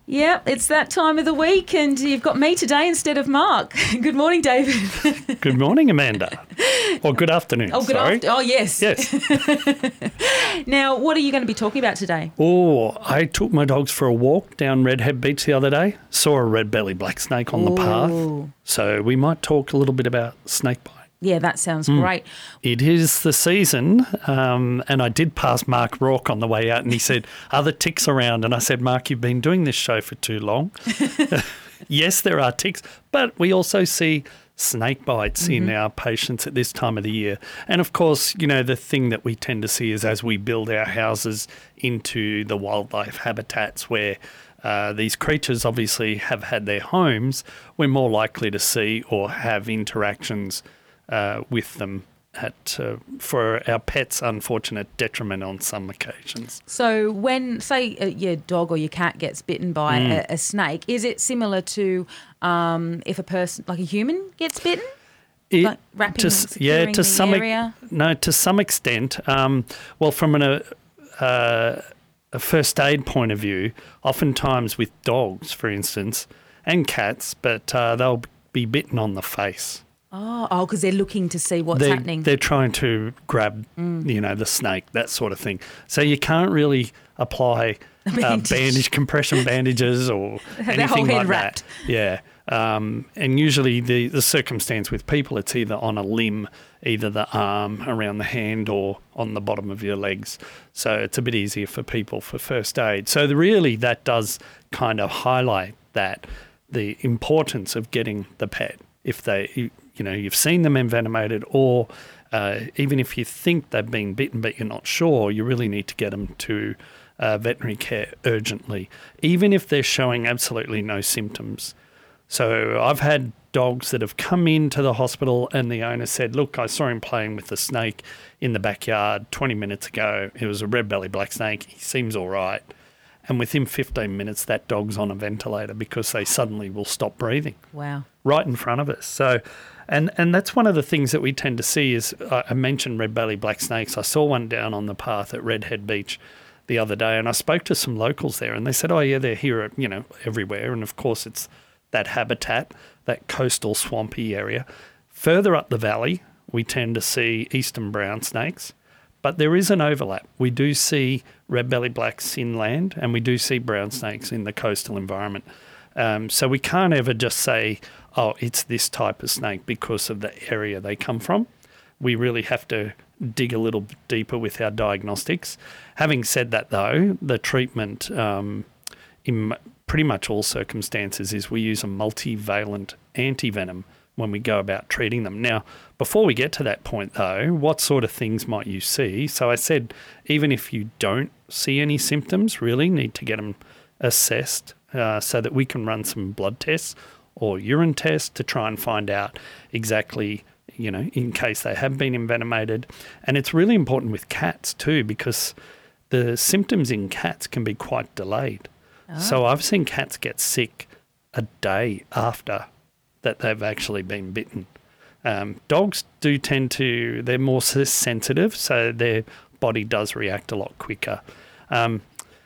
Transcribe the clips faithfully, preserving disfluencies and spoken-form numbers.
Yeah, it's that time of the week and you've got me today instead of Mark. Good morning, David. Good morning, Amanda. Or good afternoon, Oh, good sorry. after- Oh, yes. Yes. Now, what are you going to be talking about today? Oh, I took my dogs for a walk down Redhead Beach the other day. Saw a red-bellied black snake on the Ooh. path. So we might talk a little bit about snake bite. Yeah, that sounds great. It is the season, um, and I did pass Mark Rourke on the way out, and he said, are there ticks around? And I said, Mark, you've been doing this show for too long. Yes, there are ticks, but we also see snake bites mm-hmm. in our patients at this time of the year. And, of course, you know, the thing that we tend to see is as we build our houses into the wildlife habitats where uh, these creatures obviously have had their homes, we're more likely to see or have interactions Uh, with them at uh, for our pets' unfortunate detriment on some occasions. So when, say, uh, your dog or your cat gets bitten by Mm. a, a snake, is it similar to um, if a person, like a human, gets bitten? It, Like wrapping to, and s- securing yeah, to the some area? Ex- no, to some extent. Um, well, from an, uh, uh, a first aid point of view, oftentimes with dogs, for instance, and cats, but uh, they'll be bitten on the face. Oh, oh, because they're looking to see what's they're, happening. They're trying to grab, mm. you know, the snake, that sort of thing. So you can't really apply uh, bandage. bandage, compression bandages or Their anything whole head like wrapped. that. Yeah. Um, and usually the, the circumstance with people, it's either on a limb, either the arm, around the hand or on the bottom of your legs. So it's a bit easier for people for first aid. So the, really that does kind of highlight that, the importance of getting the pet if they... you know, you've seen them envenomated or uh, even if you think they've been bitten but you're not sure, you really need to get them to uh, veterinary care urgently, even if they're showing absolutely no symptoms. So I've had dogs that have come into the hospital and the owner said, look, I saw him playing with the snake in the backyard twenty minutes ago. It was a red-bellied black snake. He seems all right. And within fifteen minutes, that dog's on a ventilator because they suddenly will stop breathing. Wow. Right in front of us. So... And and that's one of the things that we tend to see is, uh, I mentioned red-bellied black snakes. I saw one down on the path at Redhead Beach the other day and I spoke to some locals there and they said, oh, yeah, they're here, you know, everywhere. And, of course, it's that habitat, that coastal swampy area. Further up the valley, we tend to see eastern brown snakes, but there is an overlap. We do see red-bellied blacks inland and we do see brown snakes in the coastal environment. Um, so we can't ever just say, oh, it's this type of snake because of the area they come from. We really have to dig a little bit deeper with our diagnostics. Having said that, though, the treatment um, in pretty much all circumstances is we use a multivalent antivenom when we go about treating them. Now, before we get to that point, though, what sort of things might you see? So I said, even if you don't see any symptoms, really need to get them assessed uh, so that we can run some blood tests or urine tests to try and find out exactly, you know, in case they have been envenomated. And it's really important with cats too because the symptoms in cats can be quite delayed. Oh. So I've seen cats get sick a day after that they've actually been bitten. Um, dogs do tend to, they're more sensitive, so their body does react a lot quicker. Um,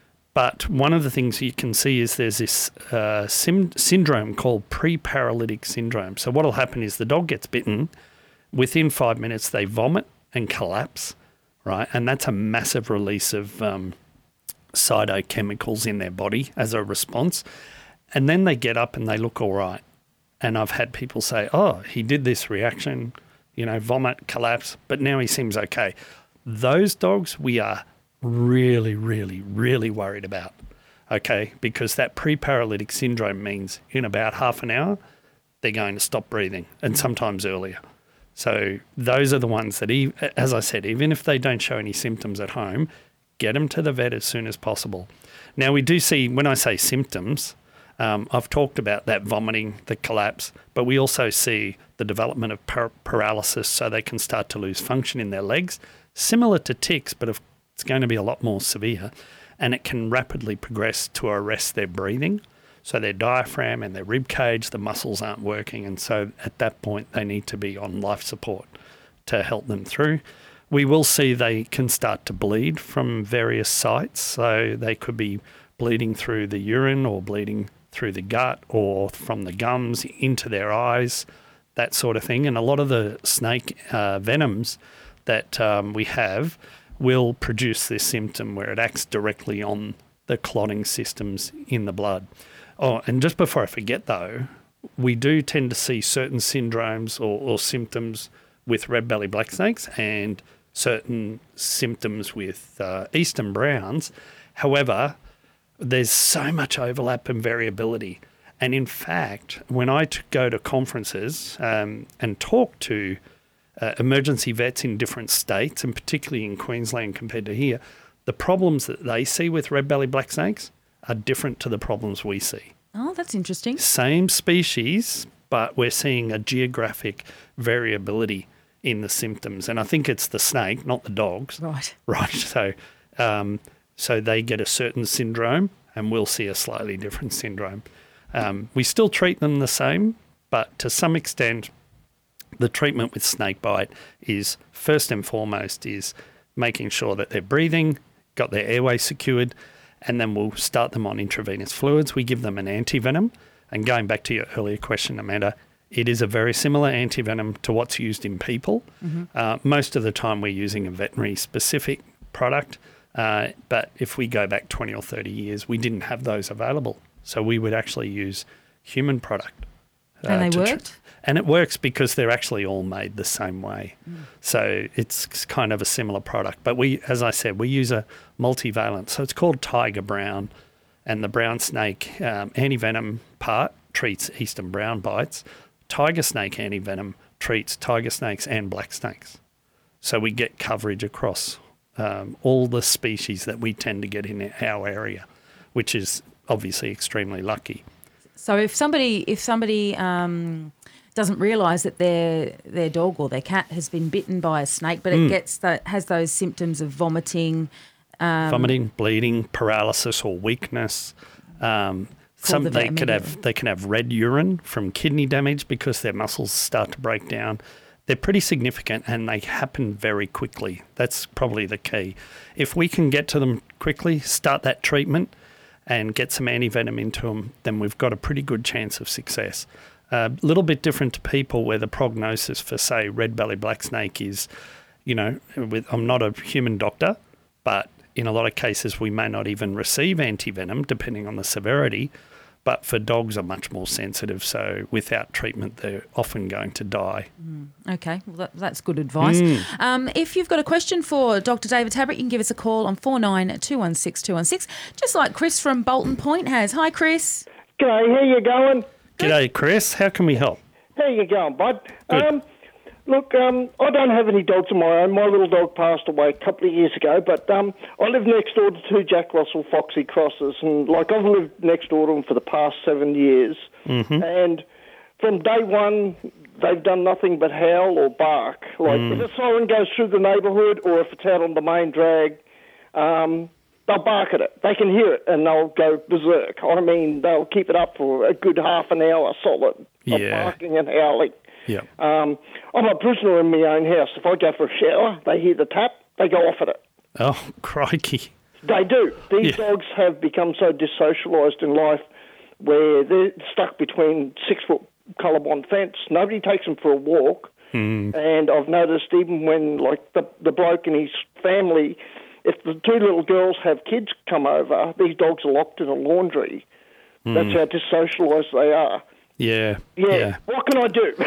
But one of the things you can see is there's this uh, sim- syndrome called pre-paralytic syndrome. So what will happen is the dog gets bitten. Within five minutes, they vomit and collapse, right? And that's a massive release of um, cytochemicals in their body as a response. And then they get up and they look all right. And I've had people say, oh, he did this reaction, you know, vomit, collapse, but now he seems okay. Those dogs we are really, really, really worried about, okay, because that pre-paralytic syndrome means in about half an hour they're going to stop breathing and sometimes earlier. So those are the ones that, as I said, even if they don't show any symptoms at home, get them to the vet as soon as possible. Now, we do see, when I say symptoms, um, I've talked about that vomiting, the collapse, but we also see the development of par- paralysis, so they can start to lose function in their legs, similar to ticks, but if it's going to be a lot more severe, and it can rapidly progress to arrest their breathing. So their diaphragm and their rib cage, the muscles aren't working, and so at that point they need to be on life support to help them through. We will see they can start to bleed from various sites, so they could be bleeding through the urine or bleeding through the gut or from the gums into their eyes, that sort of thing. And a lot of the snake uh, venoms that um, we have will produce this symptom where it acts directly on the clotting systems in the blood. Oh, and just before I forget though, we do tend to see certain syndromes or, or symptoms with red belly black snakes and certain symptoms with uh, eastern browns. However, there's so much overlap and variability. And in fact, when I t- go to conferences um, and talk to uh, emergency vets in different states, and particularly in Queensland compared to here, the problems that they see with red belly black snakes are different to the problems we see. Oh, that's interesting. Same species, but we're seeing a geographic variability in the symptoms. And I think it's the snake, not the dogs. Right. Right. So, um, so they get a certain syndrome and we'll see a slightly different syndrome. Um, we still treat them the same, but to some extent, the treatment with snake bite is first and foremost is making sure that they're breathing, got their airway secured, and then we'll start them on intravenous fluids. We give them an antivenom. And going back to your earlier question, Amanda, it is a very similar antivenom to what's used in people. Mm-hmm. Uh, most of the time we're using a veterinary specific product, uh, but if we go back twenty or thirty years, we didn't have those available. So we would actually use human product. Uh, and they worked? Tr- and it works because they're actually all made the same way. Mm. So it's kind of a similar product. But we, as I said, we use a multivalent. So it's called Tiger Brown. And the brown snake um, antivenom part treats eastern brown bites. Tiger snake antivenom treats tiger snakes and black snakes. So we get coverage across um, all the species that we tend to get in our area, which is obviously extremely lucky. So if somebody if somebody um, doesn't realise that their their dog or their cat has been bitten by a snake, but it mm. gets the, has those symptoms of vomiting, um, vomiting, bleeding, paralysis or weakness. Um, some the they could have they can have red urine from kidney damage because their muscles start to break down. They're pretty significant and they happen very quickly. That's probably the key. If we can get to them quickly, start that treatment and get some antivenom into them, then we've got a pretty good chance of success. A uh, little bit different to people where the prognosis for, say, red belly black snake is, you know, with, I'm not a human doctor, but in a lot of cases we may not even receive antivenom depending on the severity, but for dogs are much more sensitive, so without treatment they're often going to die. Mm, okay, well that, that's good advice. Mm. Um, if you've got a question for Doctor David Tabrett, you can give us a call on four nine two one six two one six, just like Chris from Bolton Point has. Hi, Chris. G'day, how you going? G'day, Chris. How can we help? How you going, bud? Good. Um, look, um, I don't have any dogs of my own. My little dog passed away a couple of years ago, but um, I live next door to two Jack Russell Foxy crosses, and like I've lived next door to them for the past seven years, mm-hmm. and from day one they've done nothing but howl or bark. Like mm. if a siren goes through the neighbourhood or if it's out on the main drag, um, they'll bark at it. They can hear it and they'll go berserk. I mean, they'll keep it up for a good half an hour solid of yeah. barking and howling. Yeah. Um, I'm a prisoner in my own house. If I go for a shower, they hear the tap, they go off at it. Oh, crikey. They do. These yeah. dogs have become so dissocialised in life where they're stuck between six-foot colour-bond fence. Nobody takes them for a walk. Mm. And I've noticed even when, like, the, the bloke and his family, if the two little girls have kids come over, these dogs are locked in a laundry. Mm. That's how dissocialised they are. Yeah, yeah. Yeah. What can I do?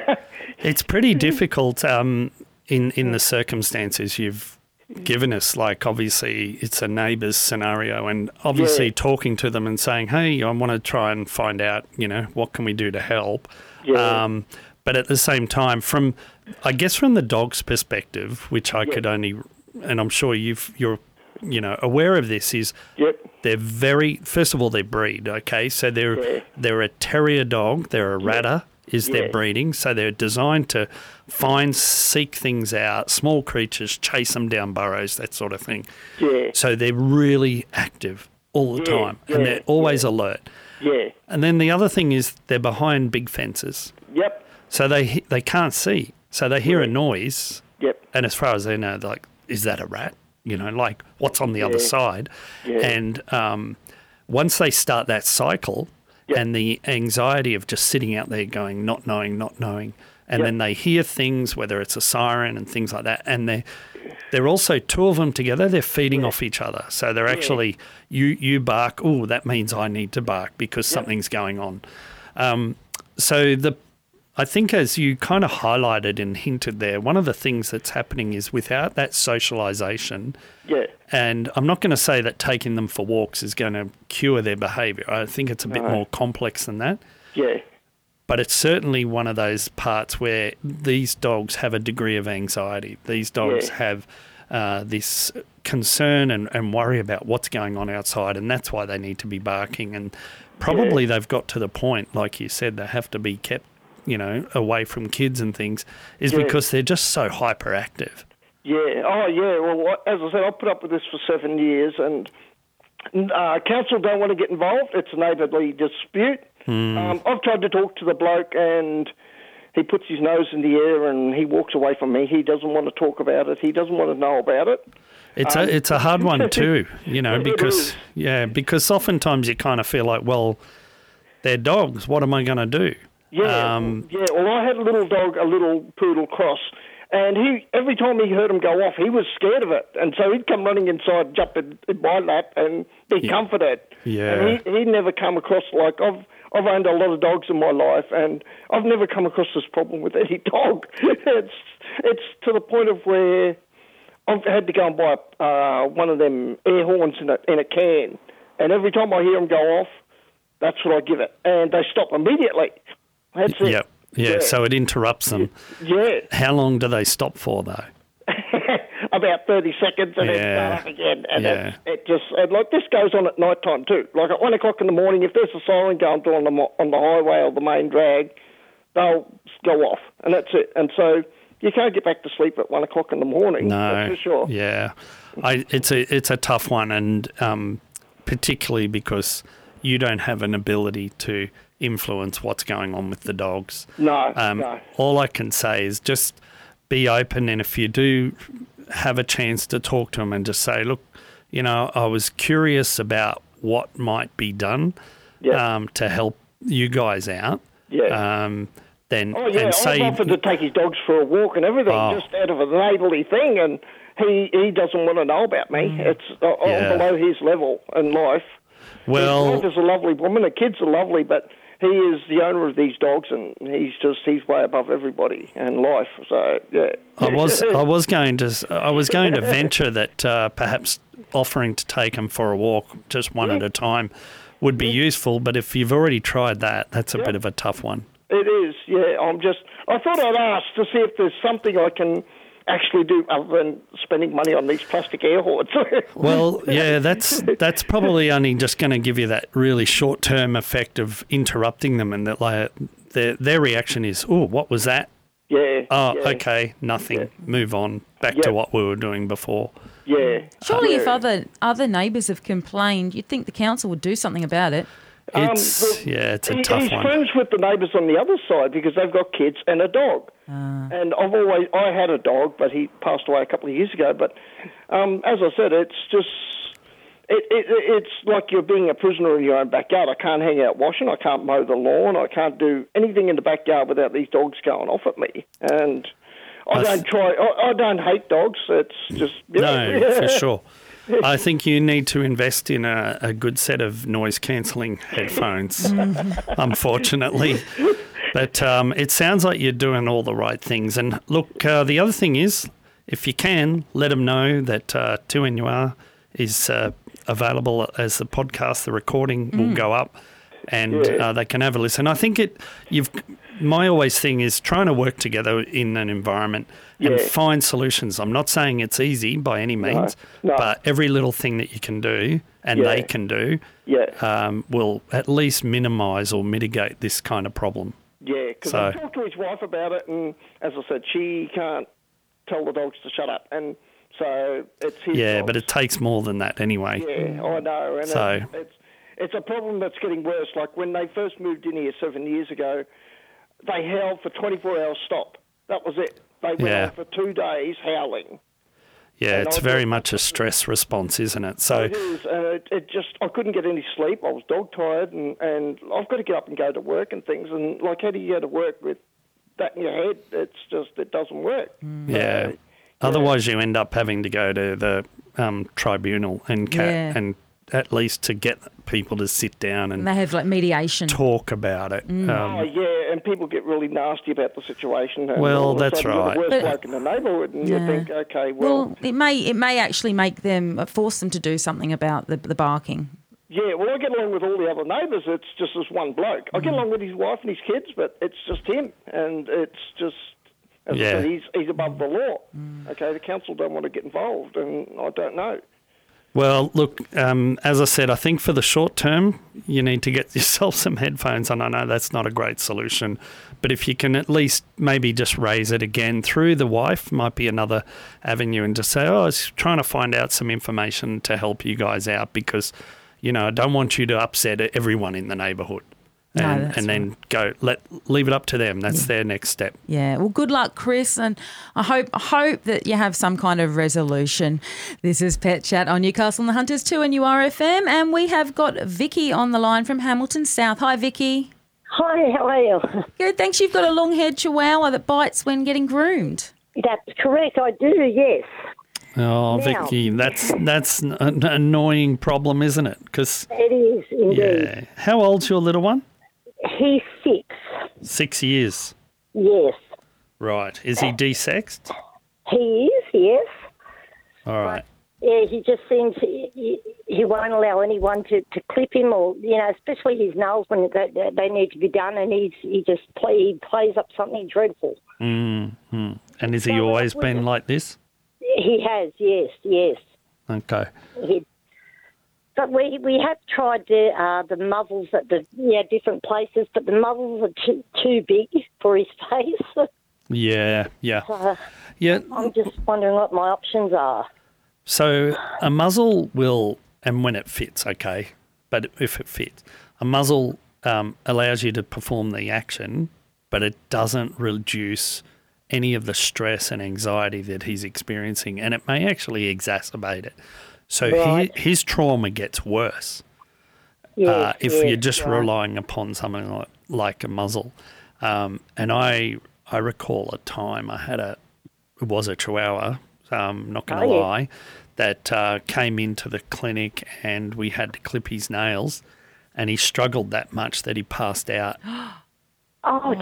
It's pretty difficult um, in, in the circumstances you've given us. Like, obviously, it's a neighbour's scenario and obviously yeah. talking to them and saying, hey, I want to try and find out, you know, what can we do to help? Yeah. Um, but at the same time, from, I guess from the dog's perspective, which I yeah. could only, and I'm sure you've, you're, you know, aware of this, is yep. they're very, first of all, they breed, okay? So they're yeah. they're a terrier dog, they're a ratter, is yeah. their breeding. So they're designed to find, seek things out, small creatures, chase them down burrows, that sort of thing. Yeah. So they're really active all the yeah. time yeah. and they're always yeah. alert. Yeah. And then the other thing is they're behind big fences. Yep. So they they can't see. So they hear yeah. a noise. Yep. And as far as they know, like, is that a rat? You know, like, what's on the yeah. other side? Yeah. And um, once they start that cycle Yeah. and the anxiety of just sitting out there going, not knowing, not knowing, and Yeah. then they hear things, whether it's a siren and things like that, and they're, they're also two of them together, they're feeding off each other. So they're actually, you, you bark, oh, that means I need to bark because something's going on. Um, so the I think as you kind of highlighted and hinted there, one of the things that's happening is without that socialisation, Yeah. and I'm not going to say that taking them for walks is going to cure their behaviour. I think it's a bit No. more complex than that. Yeah. But it's certainly one of those parts where these dogs have a degree of anxiety. These dogs Yeah. have uh, this concern and, and worry about what's going on outside, and that's why they need to be barking. And probably they've got to the point, like you said, they have to be kept, you know, away from kids and things, is Yeah. because they're just so hyperactive. Yeah. Oh, yeah. Well, as I said, I put up with this for seven years, and uh, council don't want to get involved. It's a neighbourly dispute. Hmm. Um, I've tried to talk to the bloke, and he puts his nose in the air and he walks away from me. He doesn't want to talk about it. He doesn't want to know about it. It's Um, a it's a hard one too, you know, It because is. yeah, because oftentimes you kind of feel like, well, they're dogs. What am I going to do? Yeah, Um, yeah. Well, I had a little dog, a little poodle cross, and he every time he heard him go off, he was scared of it, and so he'd come running inside, jump in, in my lap, and be comforted. Yeah. And he he never come across like I've I've owned a lot of dogs in my life, and I've never come across this problem with any dog. it's it's to the point of where I've had to go and buy uh, one of them air horns in a in a can, and every time I hear them go off, that's what I give it, and they stop immediately. That's it. Yep. Yeah, so it interrupts them. Yeah. How long do they stop for, though? About thirty seconds and Yeah. then start up again. And Yeah. it, it just, and like this goes on at night time too. Like at one o'clock in the morning, if there's a siren going through on the, mo- on the highway or the main drag, they'll go off and that's it. And so you can't get back to sleep at one o'clock in the morning. No. That's for sure. Yeah. I, it's a it's a tough one, and um, particularly because you don't have an ability to influence what's going on with the dogs. No, Um, no. All I can say is just be open, and if you do have a chance to talk to them and just say, look, you know, I was curious about what might be done Yeah. um, to help you guys out. Yeah. Um, then Oh, yeah, and I've say, offered to take his dogs for a walk and everything, Oh. just out of a neighbourly thing, and he, he doesn't want to know about me. It's uh, Yeah. I'm below his level in life. well, His wife is a lovely woman, the kids are lovely, but he is the owner of these dogs, and he's just he's way above everybody in life. So yeah, I was I was going to I was going to venture that uh, perhaps offering to take them for a walk, just one at a time, would be useful. But if you've already tried that, that's a bit of a tough one. It is. Yeah, I'm just. I thought I'd ask to see if there's something I can actually do other than spending money on these plastic air horns. Well, yeah, that's that's probably only just going to give you that really short term effect of interrupting them, and that like their their reaction is, oh, what was that? Yeah. Oh, yeah, okay, nothing. Yeah. Move on back Yeah. to what we were doing before. Yeah. Surely, if Yeah. other other neighbours have complained, you'd think the council would do something about it. Um, It's the- yeah, it's a he, tough he's one. friends with the neighbours on the other side because they've got kids and a dog. And I've always I had a dog, but he passed away a couple of years ago. But um, as I said, it's just it, it it's like you're being a prisoner in your own backyard. I can't hang out washing. I can't mow the lawn. I can't do anything in the backyard without these dogs going off at me. And I, I don't th- try. I, I don't hate dogs. It's just yeah. No, for sure. I think you need to invest in a, a good set of noise cancelling headphones, unfortunately. But um, it sounds like you're doing all the right things. And look, uh, the other thing is, if you can, let them know that uh, two N U R is uh, available as the podcast. The recording will go up, and Yeah. uh, they can have a listen. I think it. You've. My always thing is trying to work together in an environment and Yeah. find solutions. I'm not saying it's easy by any means, no. but every little thing that you can do and Yeah. they can do Yeah. um, will at least minimise or mitigate this kind of problem. Yeah, because So- I talked to his wife about it, and as I said, she can't tell the dogs to shut up, and so it's his Yeah, dogs. but it takes more than that anyway. Yeah, I know, and So- it's, it's it's a problem that's getting worse. Like when they first moved in here seven years ago, they howled for twenty-four hours stop. That was it. They went Yeah. on for two days howling. Yeah, And it's I very thought- much a stress response, isn't it? So, It is, and it, it just, I couldn't get any sleep. I was dog tired, and, and I've got to get up and go to work and things. And like, how do you go to work with that in your head? It's just, it doesn't work. yeah. So, Otherwise, you end up having to go to the um, tribunal and ca- Yeah. and at least to get people to sit down And and they have like mediation. talk about it. Oh, Um, yeah, and people get really nasty about the situation. And Well, all of a that's sudden you're right. the worst But- bloke in the neighbourhood, and Yeah. you think, okay, well, Well, it may it may actually make them force them to do something about the the barking. yeah, well, I get along with all the other neighbours. It's just this one bloke. I Mm. get along with his wife and his kids, but it's just him, and it's just, as Yeah. I said, he's, he's above the law. Mm. Okay, the council don't want to get involved, and I don't know. Well, look, um, as I said, I think for the short term, you need to get yourself some headphones. And I know that's not a great solution, but if you can at least maybe just raise it again through the wife, might be another avenue, and just say, oh, I was trying to find out some information to help you guys out because, you know, I don't want you to upset everyone in the neighbourhood. No, And, that's and then go, let leave it up to them. That's their next step. Yeah. Well, good luck, Chris, and I hope I hope that you have some kind of resolution. This is Pet Chat on Newcastle and the Hunters two and U R F M, and we have got Vicky on the line from Hamilton South. Hi, Vicky. Hi, how are you? Good. Thanks. You've got a long-haired Chihuahua that bites when getting groomed. That's correct, I do, yes. Oh, Now- Vicky, that's that's an annoying problem, isn't it? Because It is, indeed. yeah, how old's your little one? He's six, Six years. yes. Right. Is he desexed? He is, yes. All right. Yeah, he just seems, he, he won't allow anyone to, to clip him or, you know, especially his nails when they, they need to be done, and he's, he just play, he plays up something dreadful. Mm-hmm. And has he So, always uh, been like this? He has, yes, yes. Okay. He, but we we have tried the uh, the muzzles at the yeah different places, but the muzzles are too, too big for his face. Yeah, yeah. Uh, Yeah. I'm just wondering what my options are. So a muzzle will, and when it fits, okay, but if it fits, a muzzle um, allows you to perform the action, but it doesn't reduce any of the stress and anxiety that he's experiencing, and it may actually exacerbate it. So Right. he, his trauma gets worse Yes, uh, if yes, you're just right. relying upon something like, like a muzzle. Um, and I I recall a time I had a, it was a Chihuahua, um, not going to Oh, yeah. lie, that uh, came into the clinic and we had to clip his nails, and he struggled that much that he passed out. Oh,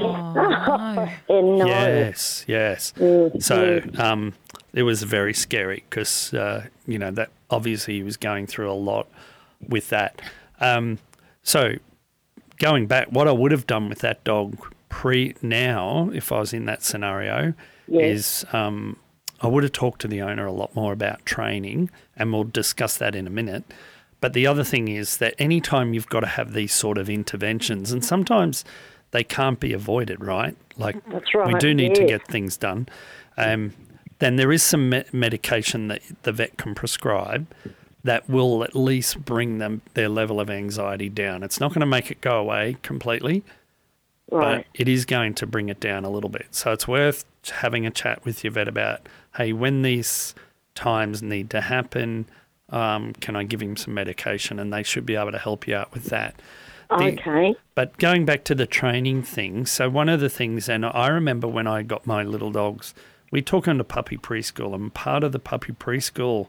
no. yeah, no. Yes, yes. So um, it was very scary because, uh, you know, that obviously he was going through a lot with that. Um, so going back, what I would have done with that dog pre now, if I was in that scenario, Yes. is um, I would have talked to the owner a lot more about training, and we'll discuss that in a minute. But the other thing is that anytime you've got to have these sort of interventions, and sometimes they can't be avoided, right? Like That's we right, do need to yes. get things done. Um, then there is some me- medication that the vet can prescribe that will at least bring them their level of anxiety down. It's not going to make it go away completely, Right. but it is going to bring it down a little bit. So it's worth having a chat with your vet about, hey, when these times need to happen, um, can I give him some medication? And they should be able to help you out with that. The- Okay. But going back to the training thing, so one of the things, and I remember when I got my little dogs, we took them to puppy preschool, and part of the puppy preschool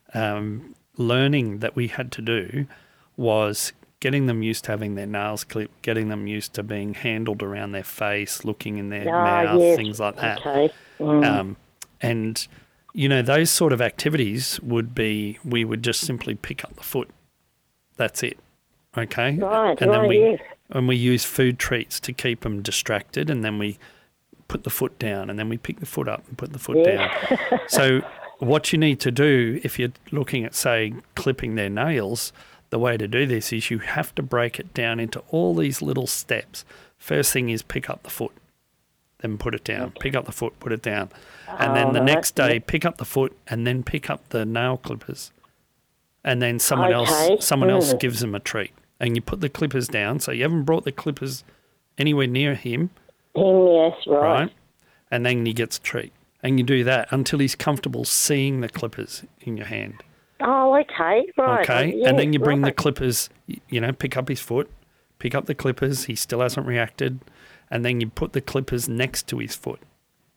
um, learning that we had to do was getting them used to having their nails clipped, getting them used to being handled around their face, looking in their Ah, mouth, yes. things like that. Okay. Mm. Um, and, you know, those sort of activities would be, we would just simply pick up the foot. That's it. Okay? Right, and then right, we yes. and we use food treats to keep them distracted, and then we put the foot down, and then we pick the foot up and put the foot Yeah. down. So what you need to do if you're looking at, say, clipping their nails, the way to do this is you have to break it down into all these little steps. First thing is pick up the foot, then put it down. Pick up the foot, put it down. And then the Alright, next day, pick up the foot and then pick up the nail clippers. And then someone Okay. else someone else Mm. gives them a treat. And you put the clippers down, so you haven't brought the clippers anywhere near him, Him, yes, right. right? And then he gets a treat. And you do that until he's comfortable seeing the clippers in your hand. Oh, okay, right. Okay, Yes, and then you bring right. the clippers, y- you know, pick up his foot, pick up the clippers, he still hasn't reacted, and then you put the clippers next to his foot.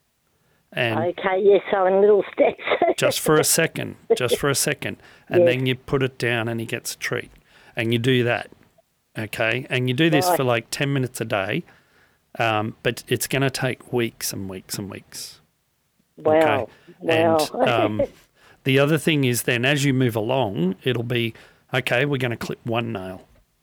And Okay, yes, so in little steps. just for a second, just for a second. And Yes. then you put it down and he gets a treat. And you do that, okay? And you do this Right. for like ten minutes a day, um, but it's going to take weeks and weeks and weeks. Wow, wow. And um, the other thing is then as you move along, it'll be, okay, we're going to clip one nail.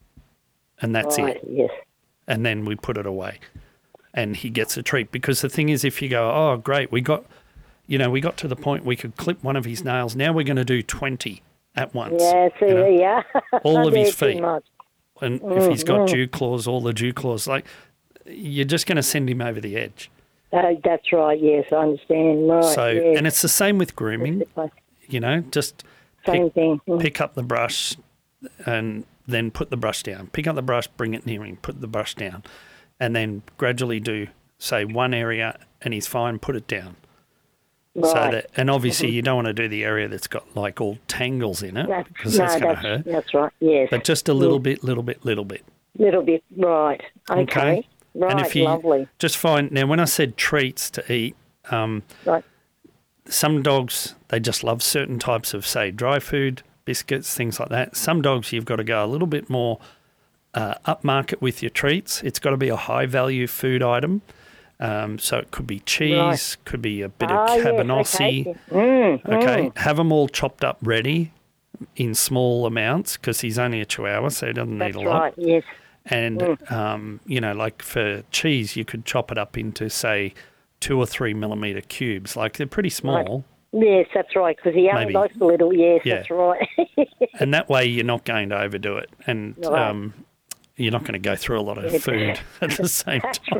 And that's right, it. yes. And then we put it away. And he gets a treat. Because the thing is, if you go, oh, great, we got, you know, we got to the point we could clip one of his nails. Now we're going to do twenty at once. Yeah, see, you know, yeah. all of Yeah, his too feet. much. And if he's got Mm-hmm. dew claws, all the dew claws, like, you're just going to send him over the edge. Uh, that's right, yes, I understand. Right, So, yes. and it's the same with grooming, you know, just Same pick, thing. Mm. pick up the brush and then put the brush down. Pick up the brush, bring it near him, put the brush down, and then gradually do, say, one area and he's fine, put it down. Right. So that, and obviously you don't want to do the area that's got like all tangles in it That's, because no, that's going to that's, hurt. that's right, yes. But just a little bit, little bit, little bit. Little bit, right. Okay. Okay. Right, And if you lovely. just find, now when I said treats to eat, um, Right. some dogs, they just love certain types of, say, dry food, biscuits, things like that. Some dogs, you've got to go a little bit more uh, upmarket with your treats. It's got to be a high-value food item. Um, so it could be cheese, Right. could be a bit Ah, of yes, cabanossi. okay. Mm, Okay, mm. have them all chopped up ready in small amounts because he's only a chihuahua, so he doesn't That's need a lot. right, yes. And, Mm. um, you know, like for cheese, you could chop it up into, say, two or three millimetre cubes. Like they're pretty small. Yes, that's right, because he only Maybe. likes the little, yes, Yeah. that's right. And that way you're not going to overdo it. And Right. um, you're not going to go through a lot of Yeah. food at the same That's time.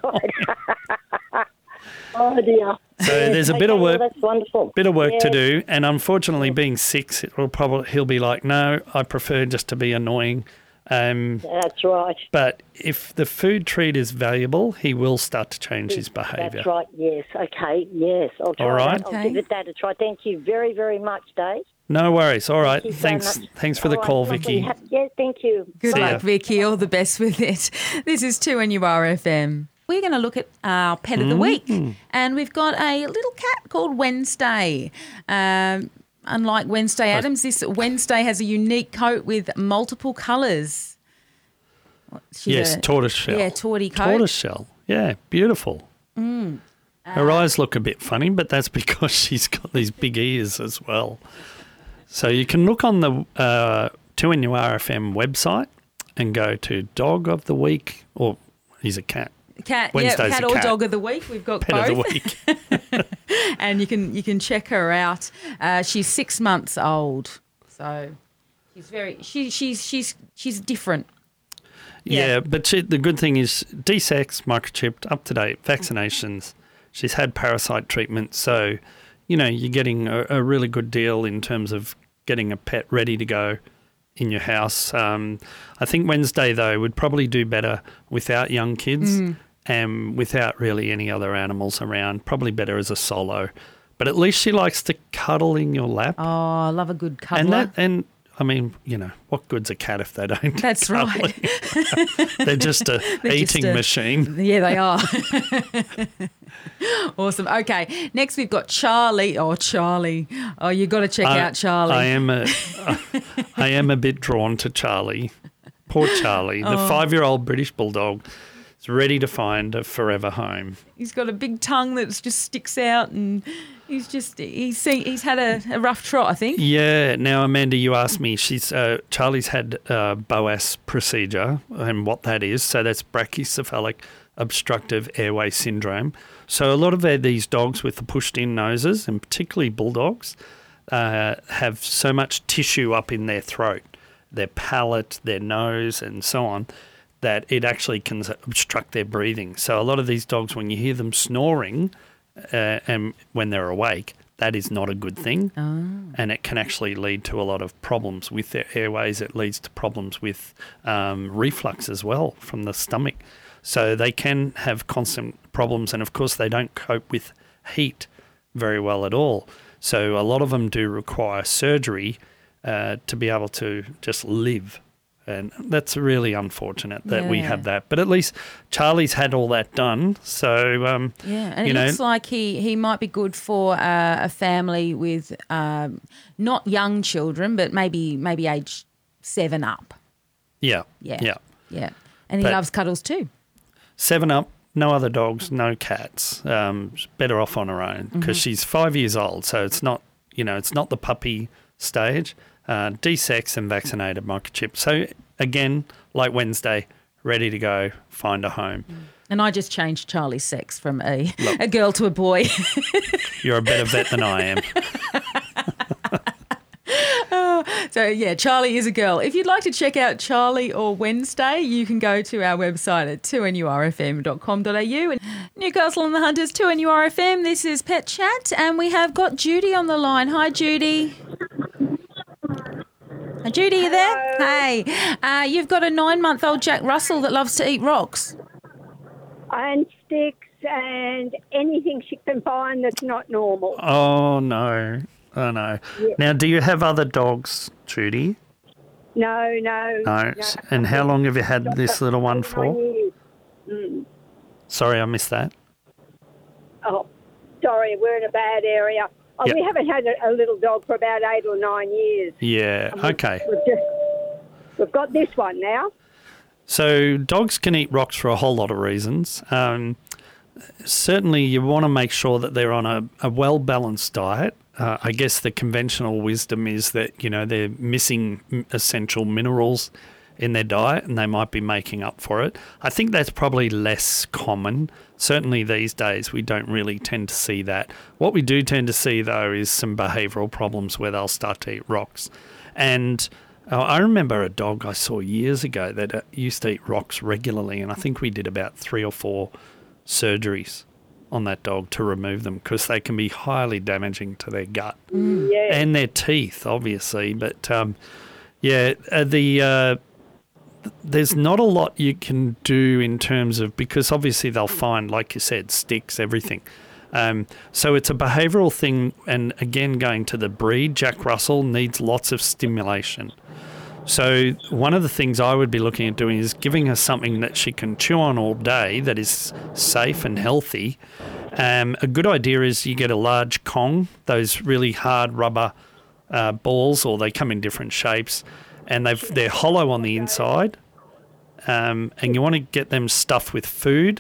right. Oh, dear. So there's a bit of Okay, well, work that's wonderful. Bit of work to Yeah. do. And unfortunately, being six, it will probably he'll be like, no, I prefer just to be annoying. Um, That's right. But if the food treat is valuable, he will start to change his behaviour. That's right, yes. Okay, yes. I'll try All right. that. Okay. I'll give it that a try. Thank you very, very much, Dave. No worries. All right. Thank you so Thanks. much. Thanks for All the right, call, lovely. Vicky. Have- Yeah, thank you. Good See luck, ya. Vicky. All the best with it. This is two N U R F M. We're going to look at our pet of the week. And we've got a little cat called Wednesday. Um, unlike Wednesday Adams, this Wednesday has a unique coat with multiple colours. She's Yes, a- tortoiseshell. Yeah, torty coat. Tortoiseshell. Yeah, beautiful. Her eyes look a bit funny, but that's because she's got these big ears as well. So you can look on the uh, two N U R F M website and go to Dog of the Week, or he's a cat. Cat, yeah, Wednesday's cat a or cat. dog of the week. We've got Pet both. of the week. And you can you can check her out. Uh, she's six months old, so she's very she she's she's she's different. Yeah, Yeah. but she, the good thing is D-sex, microchipped, up to date, vaccinations. She's had parasite treatment, so you know you're getting a, a really good deal in terms of getting a pet ready to go in your house. Um, I think Wednesday though would probably do better without young kids and without really any other animals around. Probably better as a solo, but at least she likes to cuddle in your lap. Oh, I love a good cuddler. and that and. I mean, you know, what good's a cat if they don't? That's cuddle? right. They're just a They're just eating a- machine. Yeah, they are. Awesome. Okay, next we've got Charlie. Oh, Charlie. Oh, you got to check I, out Charlie. I am a, I am a bit drawn to Charlie. Poor Charlie, the Oh. five-year-old British bulldog, is ready to find a forever home. He's got a big tongue that just sticks out, and he's just he's seen, he's had a, a rough trot, I think. Yeah. Now, Amanda, you asked me. She's uh, Charlie's had a B O A S procedure, and what that is. So that's brachycephalic obstructive airway syndrome. So a lot of uh, these dogs with the pushed-in noses, and particularly bulldogs, uh, have so much tissue up in their throat, their palate, their nose, and so on, that it actually can obstruct their breathing. So a lot of these dogs, when you hear them snoring, uh, and when they're awake, that is not a good thing. And it can actually lead to a lot of problems with their airways. It leads to problems with um, reflux as well from the stomach. So they can have constant problems. And of course, they don't cope with heat very well at all. So a lot of them do require surgery uh, to be able to just live. And that's really unfortunate that we Yeah. have that. But at least Charlie's had all that done. So, um, Yeah, and you it know, looks like he, he might be good for uh, a family with um, not young children, but maybe maybe age seven up. yeah, Yeah. yeah. Yeah. And he But- loves cuddles too. Seven up, no other dogs, no cats. Um, she's better off on her own because Mm-hmm. she's five years old. So it's not, you know, it's not the puppy stage. Uh, de-sexed and vaccinated, microchip. So again, like Wednesday, ready to go, find a home. And I just changed Charlie's sex from a, a girl to a boy. You're a better vet than I am. So, yeah, Charlie is a girl. If you'd like to check out Charlie or Wednesday, you can go to our website at two N U R F M dot com dot A U. And Newcastle and the Hunters, two N U R F M. This is Pet Chat, and we have got Judy on the line. Hi, Judy. Hi, Judy, you there? Hey. Uh, you've got a nine-month-old Jack Russell that loves to eat rocks. And sticks and anything she can find that's not normal. Oh, no. Oh, no. Now, do you have other dogs, Judy? No, no. No. And how long have you had this little one for? Nine years. Mm. Sorry, I missed that. Oh, sorry, we're in a bad area. Oh, Yep. we haven't had a, a little dog for about eight or nine years. Yeah, And we've- okay. We've, just, we've got this one now. So dogs can eat rocks for a whole lot of reasons. Um, certainly you want to make sure that they're on a, a well-balanced diet. Uh, I guess the conventional wisdom is that, you know, they're missing m- essential minerals in their diet and they might be making up for it. I think that's probably less common. Certainly these days we don't really tend to see that. What we do tend to see, though, is some behavioural problems where they'll start to eat rocks. And uh, I remember a dog I saw years ago that uh, used to eat rocks regularly, and I think we did about three or four surgeries on that dog to remove them because they can be highly damaging to their gut Yeah. and their teeth, obviously. But um, yeah, uh, the uh, th- there's not a lot you can do in terms of, because obviously they'll find, like you said, sticks, everything. Um, so it's a behavioural thing, and again, going to the breed, Jack Russell needs lots of stimulation. So one of the things I would be looking at doing is giving her something that she can chew on all day that is safe and healthy. Um, a good idea is you get a large Kong, those really hard rubber uh, balls, or they come in different shapes, and they've, they're hollow on the inside. Um, and you want to get them stuffed with food.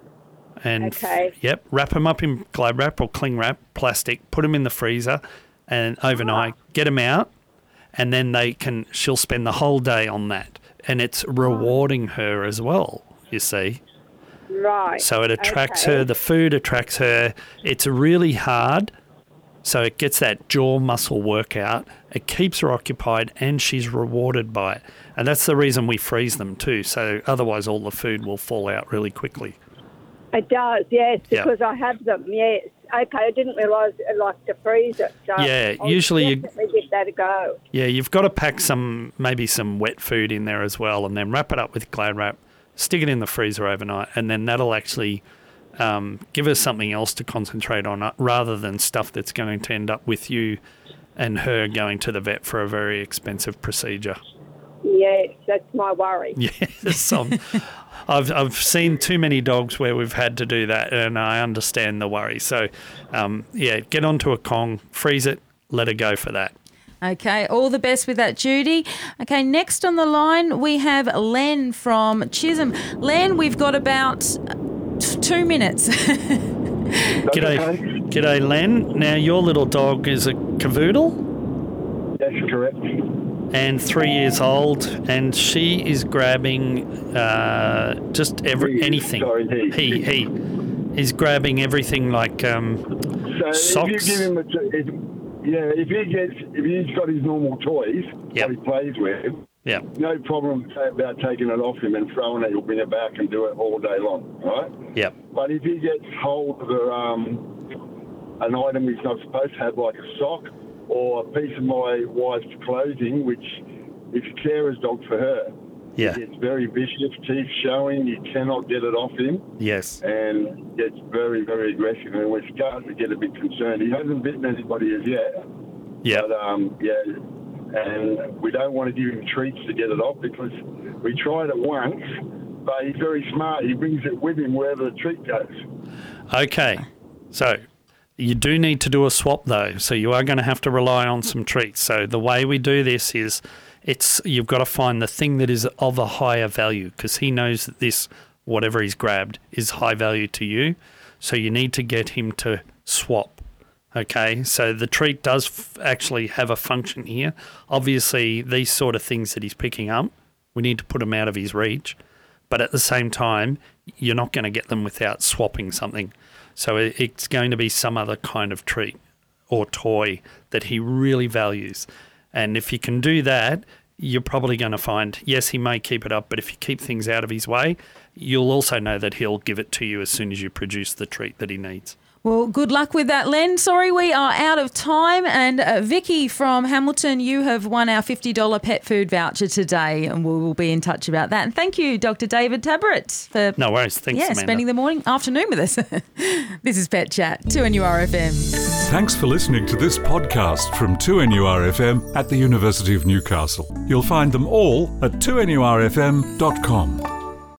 And Okay. yep, wrap them up in Glad wrap or cling wrap, plastic, put them in the freezer, and overnight, get them out. And then they can, she'll spend the whole day on that. And it's rewarding her as well, you see. Right. So it attracts Okay. her, the food attracts her. It's really hard. So it gets that jaw muscle workout. It keeps her occupied and she's rewarded by it. And that's the reason we freeze them too. So otherwise all the food will fall out really quickly. It does, yes, Yeah. because I have them, yes. Okay, I didn't realise it liked to freeze it. So Yeah, I'll usually you- definitely give that a go. Yeah, you've got to pack some, maybe some wet food in there as well, and then wrap it up with Glad wrap, stick it in the freezer overnight, and then that'll actually um, give us something else to concentrate on uh, rather than stuff that's going to end up with you and her going to the vet for a very expensive procedure. Yes, that's my worry. Yes, um, I've I've seen too many dogs where we've had to do that, and I understand the worry. So, um, yeah, get onto a Kong, freeze it, let her go for that. Okay, all the best with that, Judy. Okay, next on the line we have Len from Chisholm. Len, we've got about t- two minutes. G'day, g'day, Len. Now your little dog is a cavoodle. That's correct. And three years old, and she is grabbing uh, just every He, anything. sorry, he. he he is grabbing everything like um, So socks. if you give him a, t- if, yeah, if he gets, if he's got his normal toys Yep. that he plays with, yeah, no problem about taking it off him and throwing it. He'll bring it back and do it all day long, right? yeah, But if he gets hold of a, um, an item he's not supposed to have, like a sock or a piece of my wife's clothing, which is a carer's dog for her, Yeah. He gets very vicious, teeth showing. You cannot get it off him. Yes. And gets very, very aggressive. And we're starting to get a bit concerned. He hasn't bitten anybody as yet. Yeah. But, um, yeah, and we don't want to give him treats to get it off because we tried it once, but he's very smart. He brings it with him wherever the treat goes. Okay. So you do need to do a swap though. So you are going to have to rely on some treats. So the way we do this is it's you've got to find the thing that is of a higher value because he knows that this, whatever he's grabbed, is high value to you. So you need to get him to swap. Okay, so the treat does f- actually have a function here. Obviously, these sort of things that he's picking up, we need to put them out of his reach. But at the same time, you're not going to get them without swapping something. So it, it's going to be some other kind of treat or toy that he really values. And if you can do that, you're probably going to find, yes, he may keep it up, but if you keep things out of his way, you'll also know that he'll give it to you as soon as you produce the treat that he needs. Well, good luck with that, Len. Sorry, we are out of time. And uh, Vicky from Hamilton, you have won our fifty dollars pet food voucher today, and we will be in touch about that. And thank you, Doctor David Tabaret, for no worries. Thanks, yeah, Amanda. spending the morning, afternoon with us. This is Pet Chat, two N U R F M. Thanks for listening to this podcast from two N U R F M at the University of Newcastle. You'll find them all at two N U R F M dot com.